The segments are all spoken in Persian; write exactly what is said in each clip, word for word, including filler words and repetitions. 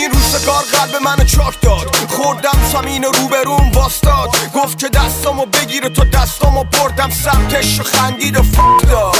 این روزگار قلب منو چاک داد. خوردم زمین روبروم واستاد، گفت که دستامو بگیره تا دستامو بردم سمتش و خندید و فک داد.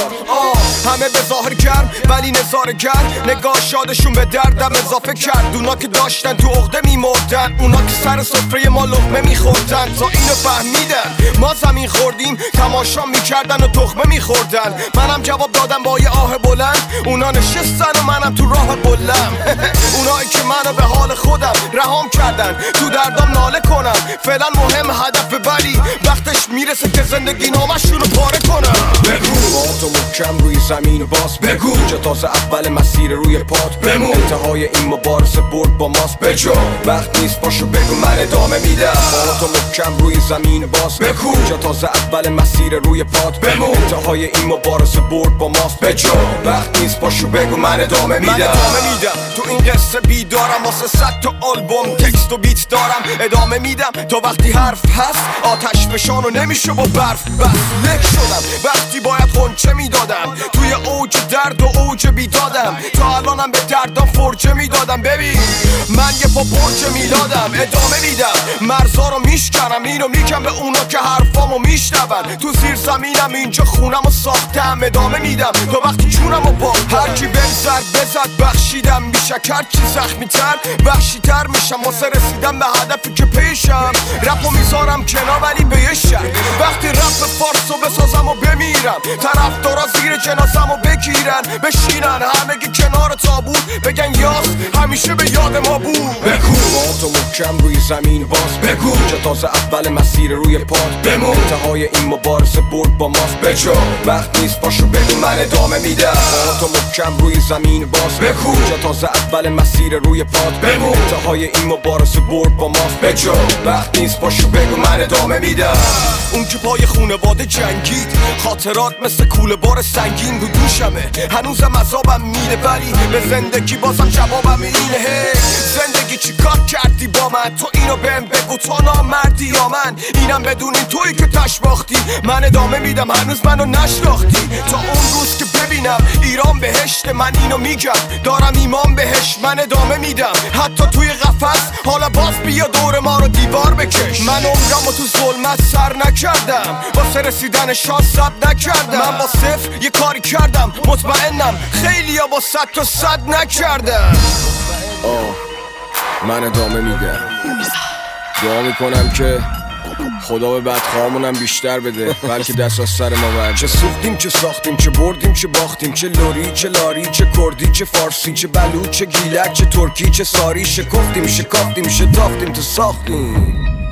آه همه به ظاهر گرم ولی نظاره گر، نگاه شادشون به دردم اضافه کرد. اونا که داشتن تو عقده میمردن، اونا که سر سفره ما لقمه میخوردن. تا اینو فهمیدن ما زمین خوردیم، تماشا میکردن و تخمه میخوردن. منم جواب دادم با یه آه بلند، اونا نشستن و منم تو راه بلم. اونایی که منو به حال خودم رهام کردن، تو دردام ناله کنم. فعلا مهم هدف، ولی وقتش میرسه که زندگی نامشونو پاره کنم. بگو با تو محکم روی زمین باز بگو، اینجا تازه اول مسیر روی پات بمون. انتهای این مبارزه برد با ماست بجو، وقت نیست پاشو بگو من ادامه میدم. با تو محکم روی زمین باز بگو، اینجا تازه اول مسیر روی پات بمون. انتهای این مبارزه برد با ماست بجو، وقت نیست پاشو بگو من ادامه میدم. من ادامه میدم تو این قصه بیدارم، واسه صد تا آلبوم تکست و بیت دارم. ادامه میدم تا وقتی حرف هست، آتش فشانو نمیشه با برف بس. لک شدم وقتی باید خونچه میدادم، توی اوج درد و اوج بیدادم. تا الانم به دردم فرجه میدادم. ببین من یه پا برج میلادم. ادامه میدم مرزا رو میشکنم، اینو میگم به اونا که حرفامو میشنون. تو زیر زمینم اینجا خونم و ساختم. ادامه میدم تا وقتی جونم و با هر کی بهم زد بزد بخشیدم. میشکر چی زخمی تر وحشی تر میشم، واسه رسیدم به هدفی که پیشم. رپو میذارم کنار ولی به یه شک، وقتی رپ فارسو بسازم و بمیرم، طرفدارا زیر جنازمو بگیرن بشینن همگی کنار تابوت، بگن یاس همیشه به یاد ما بود. بگو با تو محکم روی زمین باز بگو، اینجا تازه اول مسیر روی پات بمون. انتهای این مبارزه برد با ماست بجو، وقت نیست پاشو بگو من ادامه میدم. با تو محکم روی زمین باز بگو، اینجا تازه اول مسیر روی پات بمون. انتهای این مبارزه برد با ماست بجو، وقت نیست پاشو بگو من ادامه میدم. اون که پای خونواده جنگید، خاطرات مثل کوله بار سنگین رو دوشمه. هنوزم عذابم میده ولی به زندگی بازم جوابم اینه. هی زندگی چی کار کردی با من؟ تو اینو بهم بگو تو نامردی یا من؟ اینم بدونین تویی که تش باختی. من ادامه میدم هنوز منو نشناختی. تا اون روز که ببینم ایران بهشت، من اینو میگم دارم ایمان بهش. من ادامه میدم حتی توی قفس، حالا باز بیا دور ما رو دیوار بکش. من عمرمو تو ظلمت سر نکردم، واسه رسیدن شانس صد نکردم. من با صفر یه کاری کردم، مطمئنم خیلیا با صد تا صد نکردم. آه من ادامه میدم، دعا میکنم که خدا به بدخواهمونم بیشتر بده، بلکه دست از سر ما برد. چه سوختیم چه ساختیم، چه بردیم چه باختیم، چه لوری چه لاری، چه کردی چه فارسی، چه بلوچ چه گیلک، چه ترکی چه ساری. شکفتیم شکافتیم شتافتیم تو ساختیم.